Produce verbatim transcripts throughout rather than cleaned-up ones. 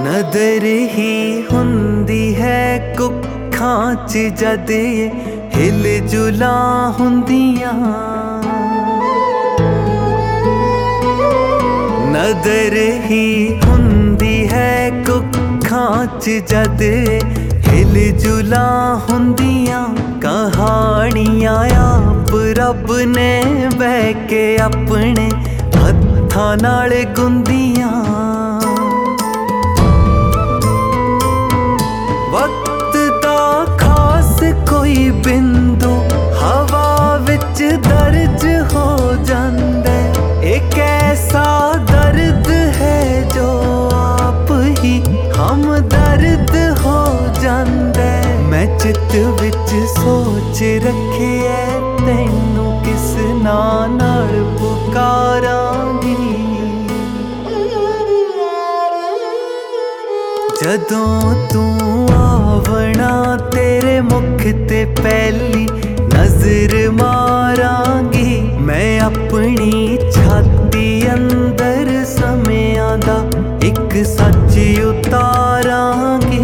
नदर ही हुंदी है कुखां च जद हिल जुला हुंदियां। नदर ही हुंदी है कुखां च जद हिल जुला हुंदियां। कहानियां आप रब ने बह के अपने हत्थां नाल गुंदियां। वक्त दा खास कोई बिंदु हवा विच दर्ज हो जांदा। एक ऐसा दर्द है जो आप ही हम दर्द हो जांदा। मैं चित विच सोच रखिया तैनू किस नाम नाल पुकारांगी। जदों तू आवना तेरे मुख ते पहली नजर मारांगी। मैं अपनी छाती अंदर समियां दा एक सच उतारांगी।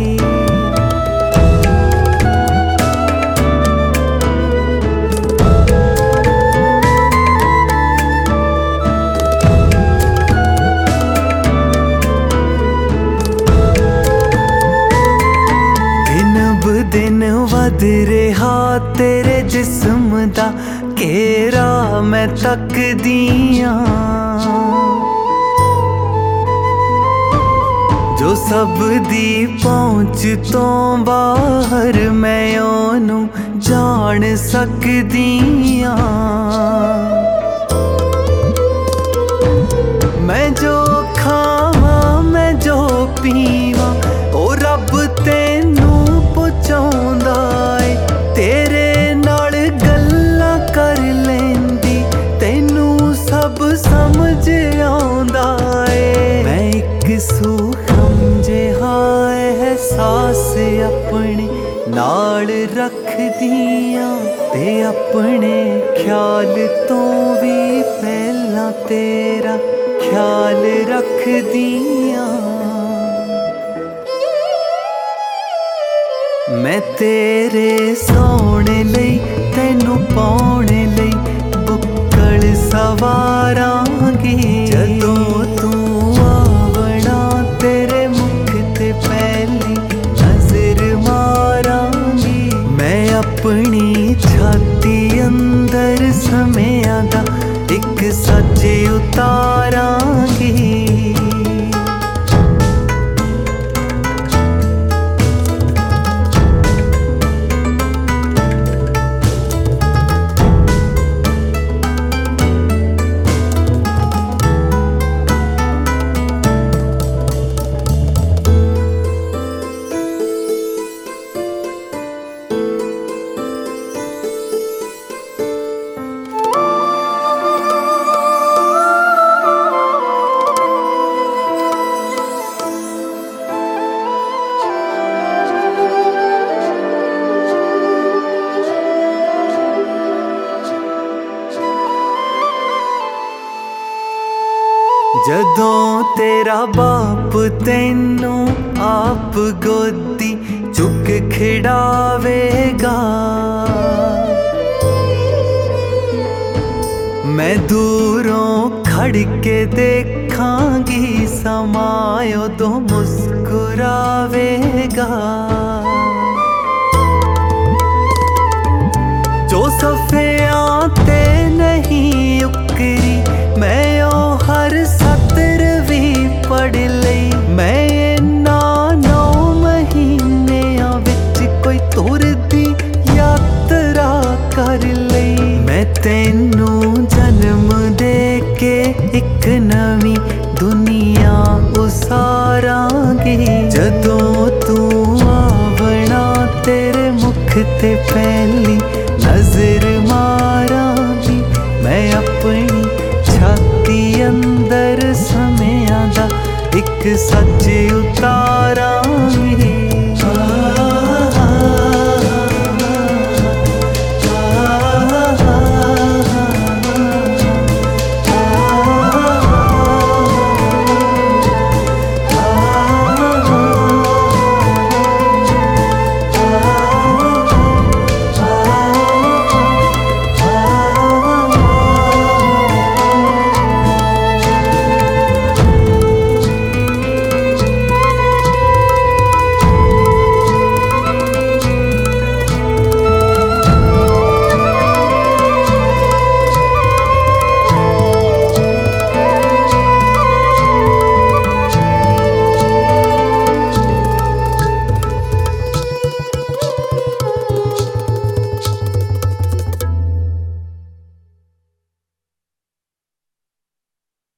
दिन वध रहा तेरे जिस्म दा घेरा मैं तकदियां। जो सब दी पहुंच तो बाहर मैं ओनू जान सकदियां। मैं जो खावां मैं जो पीवां ओ रब तेनू पहुंचाउंदा है। तेरे नाल गल्लां कर लैंदी तैनू सब समझ आउंदा है। मैं एक सूखम जिहा एहसास अपने नाल रखदियां ते अपने ख्याल तो भी पहला तेरा ख्याल रखदियां। मैं तेरे सोने लई तैनू पाउणे लई बुक्कल सवारांगी। जदों तू आवना तेरे मुख ते पहली नजर मारांगी। मैं अपनी छाती अंदर समियां दा एक सच उतारांगी। जदों तेरा बाप तैनू आप गोदी चुक खिड़ावेगा। मैं दूरों खड़ के देखांगी समायो तो मुस्कुरावेगा। जो सफियां ते नहीं उकरी मैं ओ हर सतर भी पढ़ लई। मैं इन्ना नौ महीनियां विच कोई तुर दी यात्रा कर लई। मैं तैनू जन्म दे के एक नवी दुनिया उसारांगी। जदों तू आवना तेरे मुख ते पहली नजर मारांगी। मैं अपनी छाती अंदर समियां दा एक सच उतार